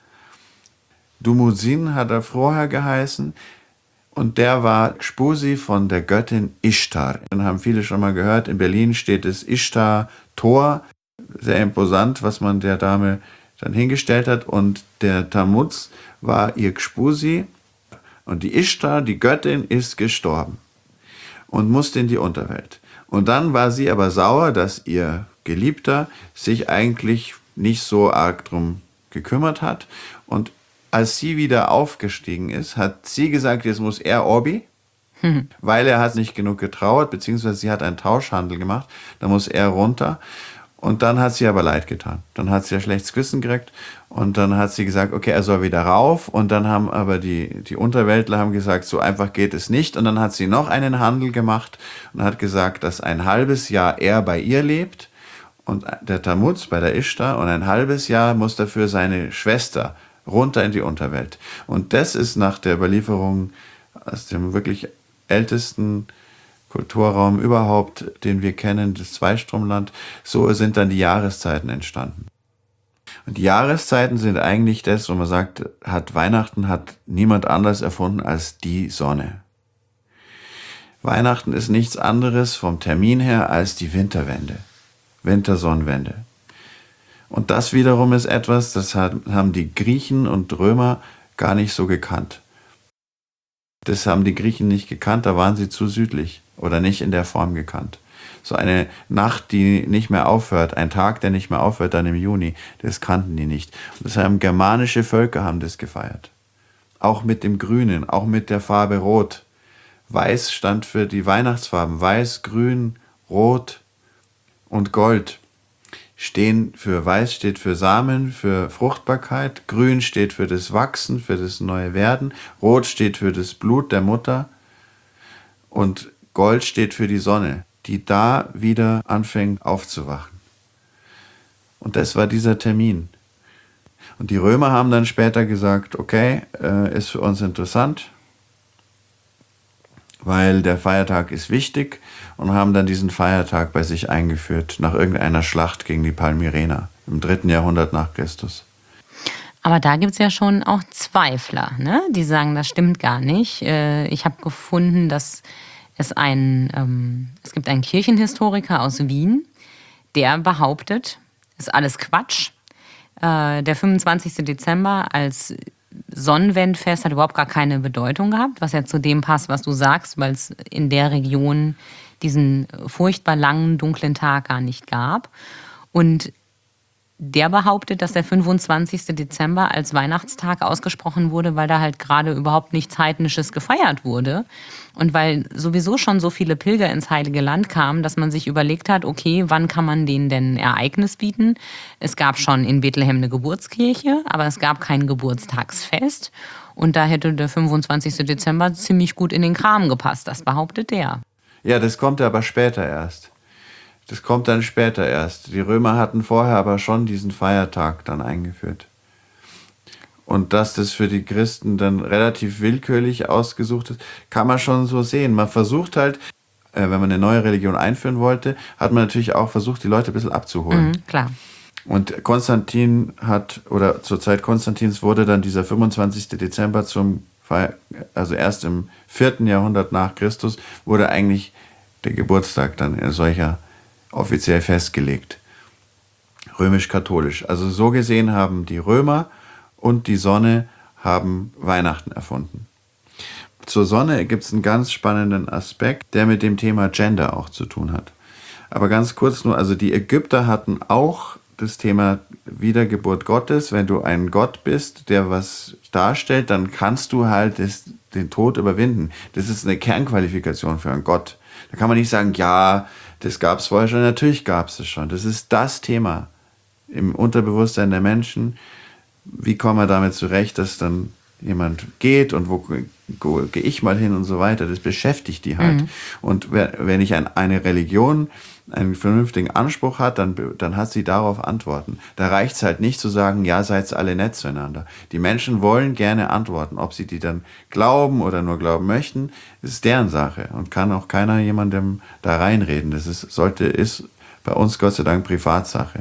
Dumuzin hat er vorher geheißen, und der war Spusi von der Göttin Ishtar. Dann haben viele schon mal gehört, in Berlin steht das Ishtar-Tor, sehr imposant, was man der Dame dann hingestellt hat, und der Tammuz war ihr Spusi, und die Ishtar, die Göttin, ist gestorben und musste in die Unterwelt. Und dann war sie aber sauer, dass ihr Geliebter sich eigentlich nicht so arg drum gekümmert hat. Und als sie wieder aufgestiegen ist, hat sie gesagt, jetzt muss er Orbi, weil er hat nicht genug getrauert, beziehungsweise sie hat einen Tauschhandel gemacht, da muss er runter. Und dann hat sie aber leid getan. Dann hat sie ein schlechtes Gewissen gekriegt und dann hat sie gesagt, okay, er soll wieder rauf. Und dann haben aber die Unterweltler haben gesagt, so einfach geht es nicht. Und dann hat sie noch einen Handel gemacht und hat gesagt, dass ein halbes Jahr er bei ihr lebt und der Tammuz bei der Ishtar, und ein halbes Jahr muss dafür seine Schwester runter in die Unterwelt. Und das ist nach der Überlieferung aus dem wirklich ältesten Kulturraum überhaupt, den wir kennen, das Zweistromland, so sind dann die Jahreszeiten entstanden. Und die Jahreszeiten sind eigentlich das, wo man sagt, Weihnachten hat niemand anders erfunden als die Sonne. Weihnachten ist nichts anderes vom Termin her als die Winterwende, Wintersonnenwende. Und das wiederum ist etwas, das haben die Griechen und Römer gar nicht so gekannt. Das haben die Griechen nicht gekannt, da waren sie zu südlich oder nicht in der Form gekannt. So eine Nacht, die nicht mehr aufhört, ein Tag, der nicht mehr aufhört, dann im Juni, das kannten die nicht. Und das haben germanische Völker haben das gefeiert. Auch mit dem Grünen, auch mit der Farbe Rot. Weiß stand für die Weihnachtsfarben, Weiß, Grün, Rot und Gold. Weiß steht für Samen, für Fruchtbarkeit, grün steht für das Wachsen, für das neue Werden, rot steht für das Blut der Mutter und Gold steht für die Sonne, die da wieder anfängt aufzuwachen. Und das war dieser Termin. Und die Römer haben dann später gesagt, okay, ist für uns interessant, weil der Feiertag ist wichtig, und haben dann diesen Feiertag bei sich eingeführt nach irgendeiner Schlacht gegen die Palmyrener im 3. Jahrhundert nach Christus. Aber da gibt es ja schon auch Zweifler, ne? Die sagen, das stimmt gar nicht. Ich habe gefunden, dass es gibt einen Kirchenhistoriker aus Wien, der behauptet, ist alles Quatsch. Der 25. Dezember als Sonnenwendfest hat überhaupt gar keine Bedeutung gehabt, was ja zu dem passt, was du sagst, weil es in der Region diesen furchtbar langen, dunklen Tag gar nicht gab. Und der behauptet, dass der 25. Dezember als Weihnachtstag ausgesprochen wurde, weil da halt gerade überhaupt nichts Heidnisches gefeiert wurde. Und weil sowieso schon so viele Pilger ins Heilige Land kamen, dass man sich überlegt hat, okay, wann kann man denen denn ein Ereignis bieten? Es gab schon in Bethlehem eine Geburtskirche, aber es gab kein Geburtstagsfest. Und da hätte der 25. Dezember ziemlich gut in den Kram gepasst, das behauptet der. Ja, das kommt aber später erst. Das kommt dann später erst. Die Römer hatten vorher aber schon diesen Feiertag dann eingeführt. Und dass das für die Christen dann relativ willkürlich ausgesucht ist, kann man schon so sehen. Man versucht halt, wenn man eine neue Religion einführen wollte, hat man natürlich auch versucht, die Leute ein bisschen abzuholen. Klar. Und zur Zeit Konstantins wurde dann dieser 25. Dezember also erst im 4. Jahrhundert nach Christus, wurde eigentlich der Geburtstag dann als solcher offiziell festgelegt. Römisch-katholisch. Also so gesehen haben die Römer und die Sonne haben Weihnachten erfunden. Zur Sonne gibt es einen ganz spannenden Aspekt, der mit dem Thema Gender auch zu tun hat. Aber ganz kurz nur, also die Ägypter hatten auch das Thema Wiedergeburt Gottes. Wenn du ein Gott bist, der was darstellt, dann kannst du halt den Tod überwinden. Das ist eine Kernqualifikation für einen Gott. Da kann man nicht sagen, ja, das gab es vorher schon. Natürlich gab es schon. Das ist das Thema im Unterbewusstsein der Menschen. Wie kommen wir damit zurecht, dass dann jemand geht und wo gehe ich mal hin und so weiter. Das beschäftigt die halt. Und wenn ich eine Religion einen vernünftigen Anspruch hat, dann hat sie darauf Antworten. Da reicht es halt nicht zu sagen, ja, seid alle nett zueinander. Die Menschen wollen gerne Antworten. Ob sie die dann glauben oder nur glauben möchten, ist deren Sache und kann auch keiner jemandem da reinreden. Das ist bei uns Gott sei Dank Privatsache.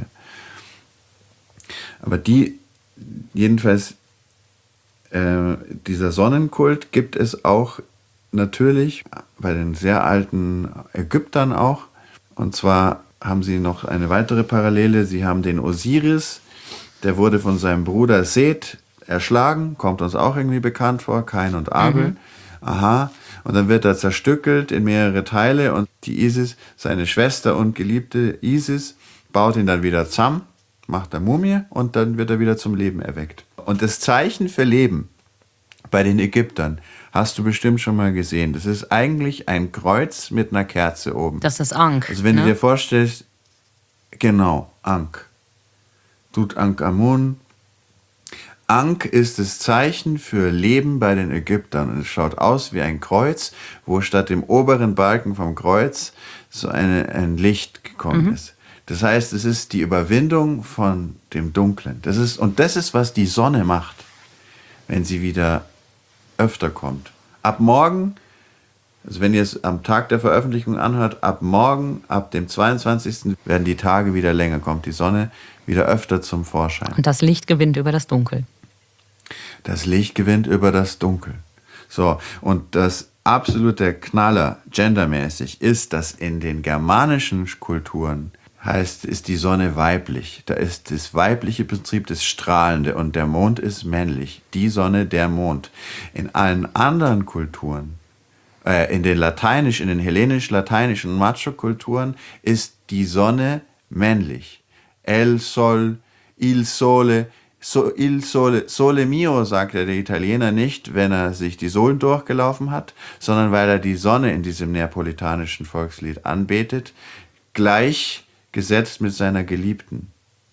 Aber jedenfalls dieser Sonnenkult gibt es auch natürlich bei den sehr alten Ägyptern auch. Und zwar haben sie noch eine weitere Parallele. Sie haben den Osiris, der wurde von seinem Bruder Seth erschlagen, kommt uns auch irgendwie bekannt vor, Kain und Abel. Aha. Und dann wird er zerstückelt in mehrere Teile und die Isis, seine Schwester und geliebte Isis, baut ihn dann wieder zusammen, macht er Mumie und dann wird er wieder zum Leben erweckt. Und das Zeichen für Leben bei den Ägyptern hast du bestimmt schon mal gesehen. Das ist eigentlich ein Kreuz mit einer Kerze oben. Das ist Ankh. Also wenn du dir vorstellst, genau, Ankh. Tutanchamun. Ankh ist das Zeichen für Leben bei den Ägyptern. Und es schaut aus wie ein Kreuz, wo statt dem oberen Balken vom Kreuz so ein Licht gekommen ist. Das heißt, es ist die Überwindung von dem Dunklen. Das ist, was die Sonne macht, wenn sie wieder öfter kommt. Ab morgen, also wenn ihr es am Tag der Veröffentlichung anhört, ab morgen, ab dem 22. werden die Tage wieder länger, kommt die Sonne wieder öfter zum Vorschein. Und das Licht gewinnt über das Dunkel. Das Licht gewinnt über das Dunkel. So, und das absolute Knaller, gendermäßig, ist, dass in den germanischen Kulturen ist die Sonne weiblich. Da ist das weibliche Prinzip das Strahlende und der Mond ist männlich. Die Sonne, der Mond. In allen anderen Kulturen, in den hellenisch-lateinischen Macho-Kulturen ist die Sonne männlich. El Sol, il Sole, Sole mio, sagt der Italiener nicht, wenn er sich die Sohlen durchgelaufen hat, sondern weil er die Sonne in diesem neapolitanischen Volkslied anbetet, gleich gesetzt mit seiner Geliebten.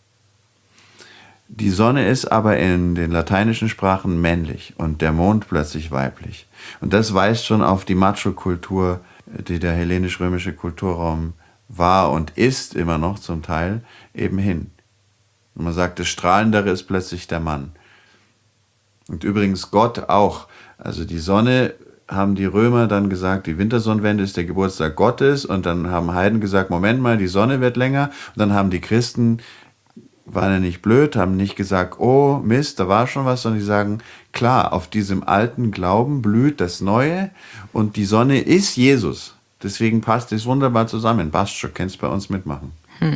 Die Sonne ist aber in den lateinischen Sprachen männlich und der Mond plötzlich weiblich. Und das weist schon auf die Macho-Kultur, die der hellenisch-römische Kulturraum war und ist immer noch zum Teil, eben hin. Und man sagt, das Strahlendere ist plötzlich der Mann. Und übrigens Gott auch. Also die Sonne haben die Römer dann gesagt, die Wintersonnenwende ist der Geburtstag Gottes. Und dann haben Heiden gesagt, Moment mal, die Sonne wird länger. Und dann haben die Christen, waren ja nicht blöd, haben nicht gesagt, oh Mist, da war schon was, sondern die sagen, klar, auf diesem alten Glauben blüht das Neue und die Sonne ist Jesus. Deswegen passt es wunderbar zusammen. Passt schon, kannst bei uns mitmachen.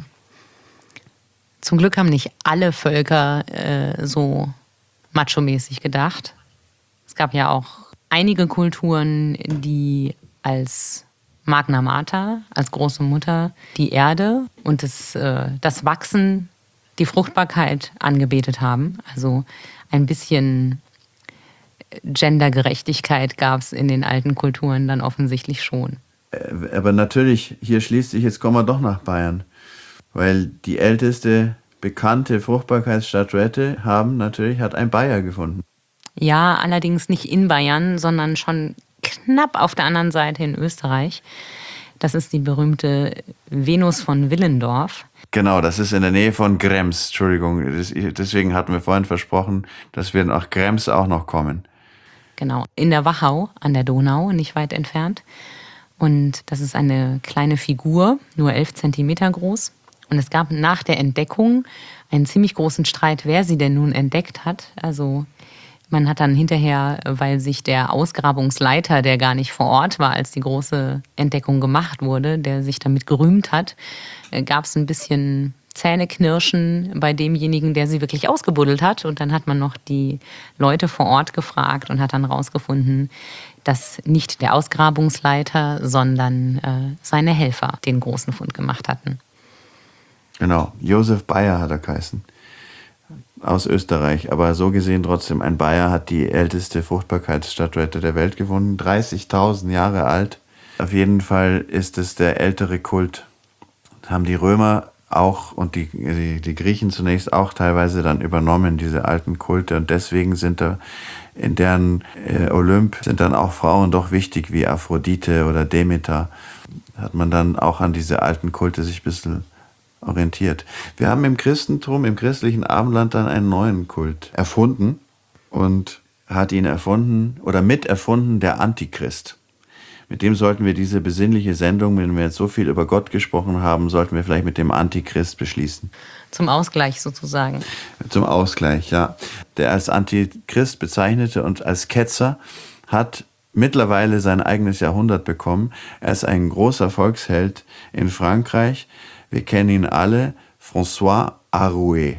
Zum Glück haben nicht alle Völker so macho-mäßig gedacht. Es gab ja auch einige Kulturen, die als Magna Mater, als große Mutter, die Erde und das Wachsen, die Fruchtbarkeit angebetet haben. Also ein bisschen Gendergerechtigkeit gab es in den alten Kulturen dann offensichtlich schon. Aber natürlich, hier schließt sich, jetzt kommen wir doch nach Bayern, weil die älteste bekannte Fruchtbarkeitsstatuette hat ein Bayer gefunden. Ja, allerdings nicht in Bayern, sondern schon knapp auf der anderen Seite in Österreich. Das ist die berühmte Venus von Willendorf. Genau, das ist in der Nähe von Krems, Entschuldigung. Deswegen hatten wir vorhin versprochen, dass wir nach Krems auch noch kommen. Genau, in der Wachau an der Donau, nicht weit entfernt. Und das ist eine kleine Figur, nur 11 Zentimeter groß. Und es gab nach der Entdeckung einen ziemlich großen Streit, wer sie denn nun entdeckt hat. Also man hat dann hinterher, weil sich der Ausgrabungsleiter, der gar nicht vor Ort war, als die große Entdeckung gemacht wurde, der sich damit gerühmt hat, gab es ein bisschen Zähneknirschen bei demjenigen, der sie wirklich ausgebuddelt hat. Und dann hat man noch die Leute vor Ort gefragt und hat dann rausgefunden, dass nicht der Ausgrabungsleiter, sondern seine Helfer den großen Fund gemacht hatten. Genau, Josef Bayer hat er geheißen. Aus Österreich, aber so gesehen trotzdem, ein Bayer hat die älteste Fruchtbarkeitsstatuette der Welt gefunden, 30.000 Jahre alt. Auf jeden Fall ist es der ältere Kult. Haben die Römer auch und die Griechen zunächst auch teilweise dann übernommen, diese alten Kulte. Und deswegen sind da in deren Olymp sind dann auch Frauen doch wichtig, wie Aphrodite oder Demeter. Hat man dann auch an diese alten Kulte sich ein bisschen orientiert. Wir haben im Christentum, im christlichen Abendland dann einen neuen Kult erfunden und hat ihn erfunden oder miterfunden der Antichrist. Mit dem sollten wir diese besinnliche Sendung, wenn wir jetzt so viel über Gott gesprochen haben, sollten wir vielleicht mit dem Antichrist beschließen. Zum Ausgleich sozusagen. Zum Ausgleich, ja. Der als Antichrist bezeichnete und als Ketzer hat mittlerweile sein eigenes Jahrhundert bekommen. Er ist ein großer Volksheld in Frankreich. Wir kennen ihn alle, François Arouet.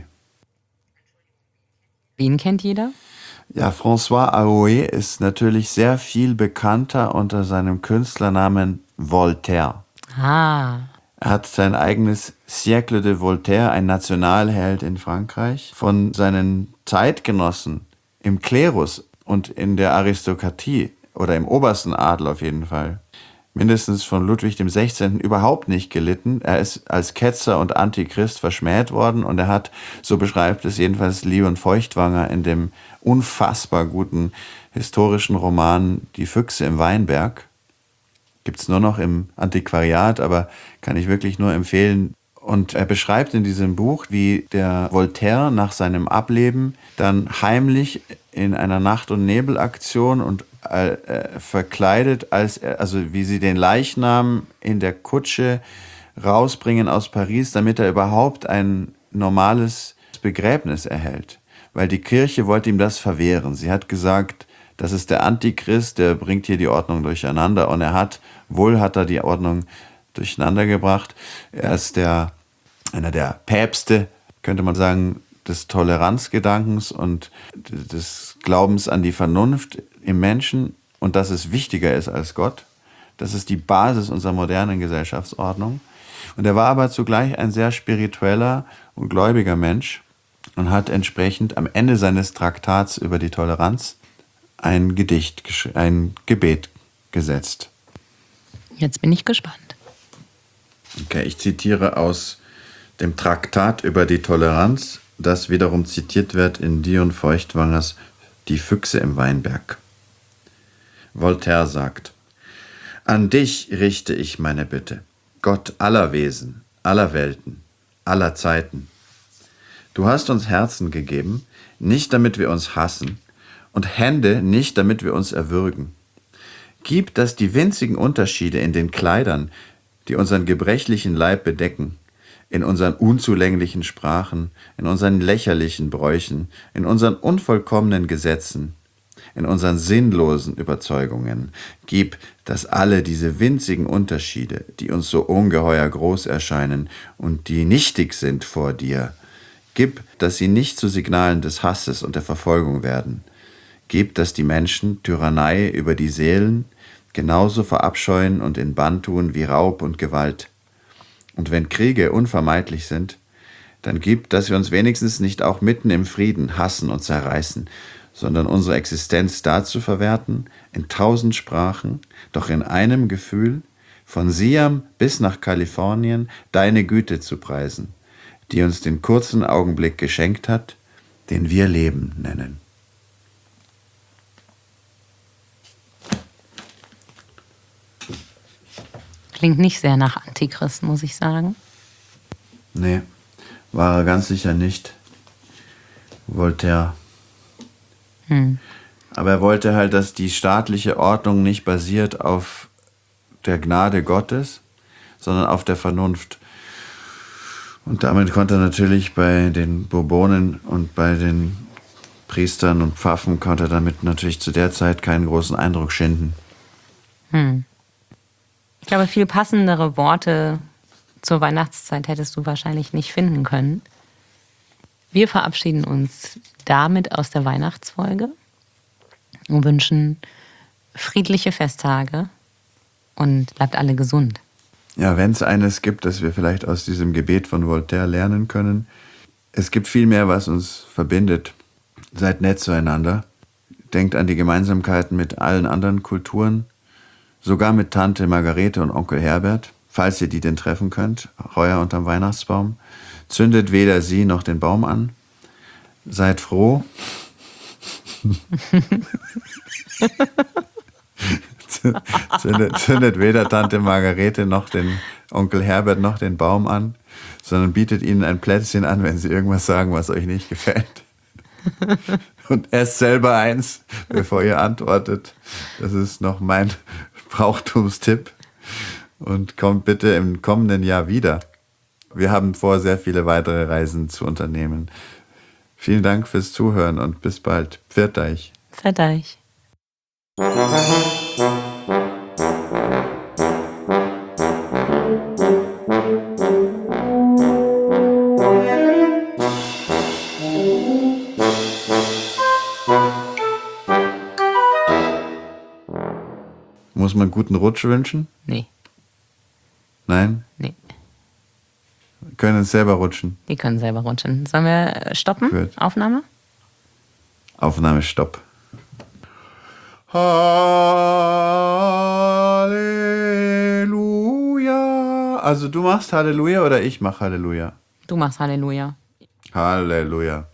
Wen kennt jeder? Ja, François Arouet ist natürlich sehr viel bekannter unter seinem Künstlernamen Voltaire. Ah. Er hat sein eigenes Siècle de Voltaire, ein Nationalheld in Frankreich, von seinen Zeitgenossen im Klerus und in der Aristokratie oder im obersten Adel auf jeden Fall, mindestens von Ludwig XVI. Überhaupt nicht gelitten. Er ist als Ketzer und Antichrist verschmäht worden und er hat, so beschreibt es jedenfalls Leon Feuchtwanger in dem unfassbar guten historischen Roman Die Füchse im Weinberg, gibt es nur noch im Antiquariat, aber kann ich wirklich nur empfehlen. Und er beschreibt in diesem Buch, wie der Voltaire nach seinem Ableben dann heimlich in einer Nacht- und Nebelaktion und verkleidet, also wie sie den Leichnam in der Kutsche rausbringen aus Paris, damit er überhaupt ein normales Begräbnis erhält. Weil die Kirche wollte ihm das verwehren. Sie hat gesagt, das ist der Antichrist, der bringt hier die Ordnung durcheinander. Und er hat er die Ordnung durcheinander gebracht. Er ist einer der Päpste, könnte man sagen, des Toleranzgedankens und des Glaubens an die Vernunft im Menschen und dass es wichtiger ist als Gott. Das ist die Basis unserer modernen Gesellschaftsordnung. Und er war aber zugleich ein sehr spiritueller und gläubiger Mensch und hat entsprechend am Ende seines Traktats über die Toleranz ein Gebet gesetzt. Jetzt bin ich gespannt. Okay, ich zitiere aus dem Traktat über die Toleranz, das wiederum zitiert wird in Dion Feuchtwangers Die Füchse im Weinberg. Voltaire sagt: An dich richte ich meine Bitte, Gott aller Wesen, aller Welten, aller Zeiten. Du hast uns Herzen gegeben, nicht damit wir uns hassen, und Hände nicht damit wir uns erwürgen. Gib, dass die winzigen Unterschiede in den Kleidern, die unseren gebrechlichen Leib bedecken, in unseren unzulänglichen Sprachen, in unseren lächerlichen Bräuchen, in unseren unvollkommenen Gesetzen, in unseren sinnlosen Überzeugungen, gib, dass alle diese winzigen Unterschiede, die uns so ungeheuer groß erscheinen und die nichtig sind vor dir, gib, dass sie nicht zu Signalen des Hasses und der Verfolgung werden. Gib, dass die Menschen Tyrannei über die Seelen genauso verabscheuen und in Bann tun wie Raub und Gewalt. Und wenn Kriege unvermeidlich sind, dann gib, dass wir uns wenigstens nicht auch mitten im Frieden hassen und zerreißen, sondern unsere Existenz dazu verwerten, in 1000 Sprachen, doch in einem Gefühl, von Siam bis nach Kalifornien deine Güte zu preisen, die uns den kurzen Augenblick geschenkt hat, den wir Leben nennen. Klingt nicht sehr nach Antichrist, muss ich sagen. Nee, war er ganz sicher nicht. Voltaire. Aber er wollte halt, dass die staatliche Ordnung nicht basiert auf der Gnade Gottes, sondern auf der Vernunft. Und damit konnte er natürlich bei den Bourbonen und bei den Priestern und Pfaffen, konnte er damit natürlich zu der Zeit keinen großen Eindruck schinden. Ich glaube, viel passendere Worte zur Weihnachtszeit hättest du wahrscheinlich nicht finden können. Wir verabschieden uns damit aus der Weihnachtsfolge und wünschen friedliche Festtage und bleibt alle gesund. Ja, wenn es eines gibt, das wir vielleicht aus diesem Gebet von Voltaire lernen können, es gibt viel mehr, was uns verbindet. Seid nett zueinander. Denkt an die Gemeinsamkeiten mit allen anderen Kulturen, sogar mit Tante Margarete und Onkel Herbert, falls ihr die denn treffen könnt, heuer unterm Weihnachtsbaum. Zündet weder sie noch den Baum an. Seid froh. Zündet weder Tante Margarete noch den Onkel Herbert noch den Baum an, sondern bietet ihnen ein Plätzchen an, wenn sie irgendwas sagen, was euch nicht gefällt. Und esst selber eins, bevor ihr antwortet. Das ist noch mein Brauchtumstipp. Und kommt bitte im kommenden Jahr wieder. Wir haben vor, sehr viele weitere Reisen zu unternehmen. Vielen Dank fürs Zuhören und bis bald. Pfiat euch. Pfiat euch. Muss man guten Rutsch wünschen? Nee. Nein? Nee. Wir können uns selber rutschen. Wir können selber rutschen. Sollen wir stoppen? Gut. Aufnahme? Aufnahme, Stopp. Halleluja. Also du machst Halleluja oder ich mach Halleluja? Du machst Halleluja. Halleluja.